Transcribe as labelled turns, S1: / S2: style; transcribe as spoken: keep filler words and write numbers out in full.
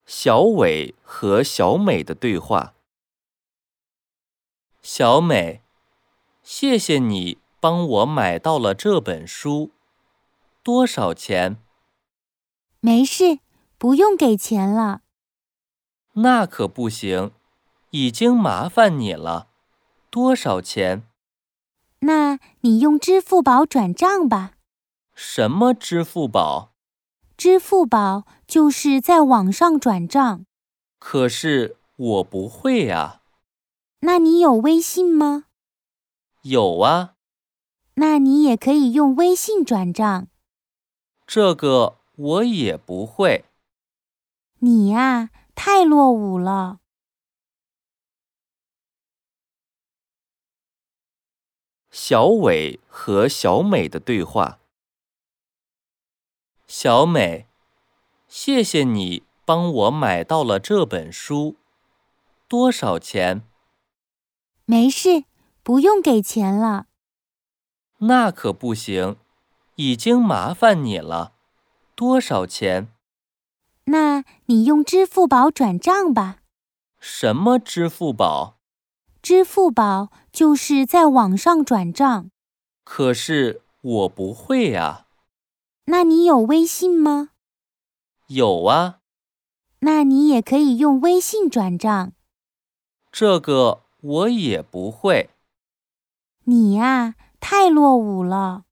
S1: 小伟和小美的对话。小美，谢谢你帮我买到了这本书，多少钱？
S2: 没事，不用给钱了。
S1: 那可不行，已经麻烦你了，多少钱？
S2: 那你用支付宝转账吧。
S1: 什么支付宝？
S2: 支付宝就是在网上转账。
S1: 可是我不会呀。
S2: 那你有微信吗？
S1: 有啊。
S2: 那你也可以用微信转账。
S1: 这个我也不会。
S2: 你呀，太落伍了。
S1: 小伟和小美的对话。小美，谢谢你帮我买到了这本书，多少钱？
S2: 没事，不用给钱了。
S1: 那可不行，已经麻烦你了，多少钱？
S2: 那你用支付宝转账吧。
S1: 什么支付宝？
S2: 支付宝就是在网上转账。
S1: 可是我不会呀。
S2: 那你有微信吗？
S1: 有啊。
S2: 那你也可以用微信转账。
S1: 这个我也不会。
S2: 你呀，太落伍了。